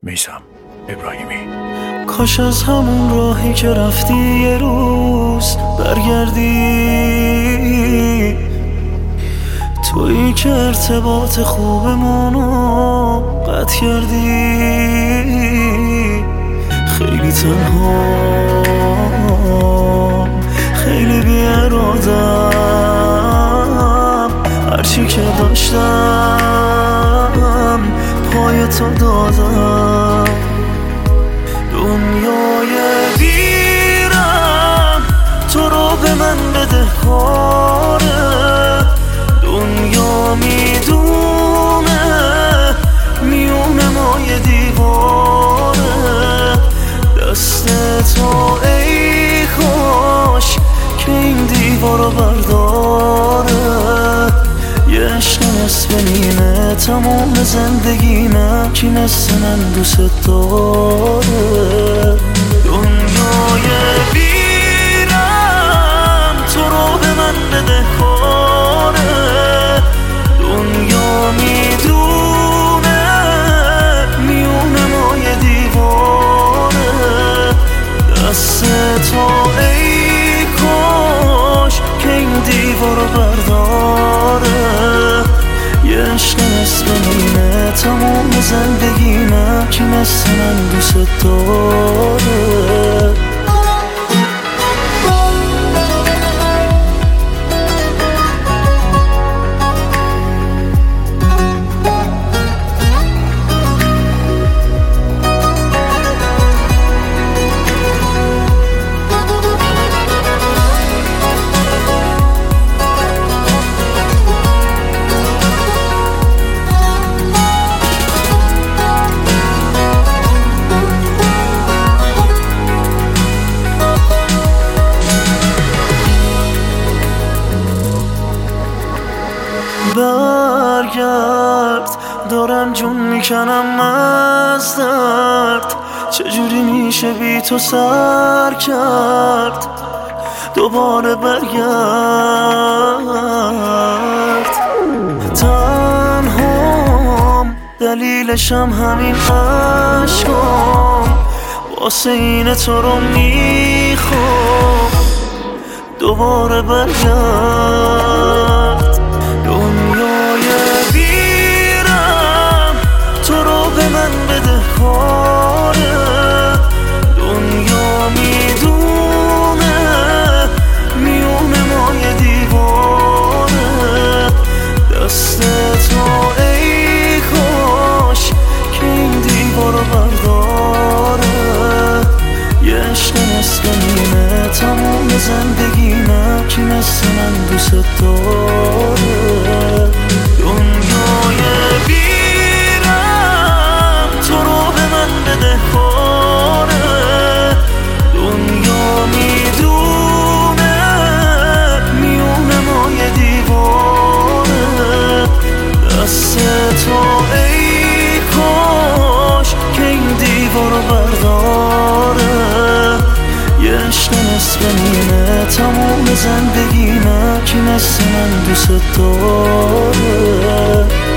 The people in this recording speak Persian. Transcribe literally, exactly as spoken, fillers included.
میثم ابراهیمی. کاش از همون راهی که رفتی یه روز برگردی، تویی که ارتباط خوبمونو قطع کردی. خیلی تنها، خیلی بی‌ارادم، هرچی که داشتم پای تو دادم. دنیای ویرم تو رو به من بده کاره، دنیا میدونه میونه ما یه دیواره. دست تو ای کاش که این دیوارو برداره. یه عشق نصف نیمه تمام زندگیمه، کی مثل من دوست داره. دنیای ویرم تو رو به من بده کاره، دنیا میدونه میونه ما یه دیواره. دست تو ای کاش که این دیوارو برداره. یه عشق نصف نیمه تمام زندگیمه، کی مثل من دوست داره. برگرد، دارم جون میکنم از درد، چجوری میشه بی تو سر کرد. دوباره برگرد، تنهام دلیلشم همین عشقام، واسه اینه تو رو میخوام. دوباره برگرد، دنیای ویرم تو رو به من بده کاره، دنیا میدونه میونه ما یه دیواره. دست تو ای کاش که این دیوارو برداره. یه عشق نصف نیمه تمام زندگیمه، کی مثل من دوست داره. دنیای ویرم تو رو به من بده کاره، دنیا میدونه میونه ما یه دیواره. دست تو ای کاش که این دیوارو برداره. یه عشق نصف نیمه تمام زندگیمه، کی مثل من دوست داره.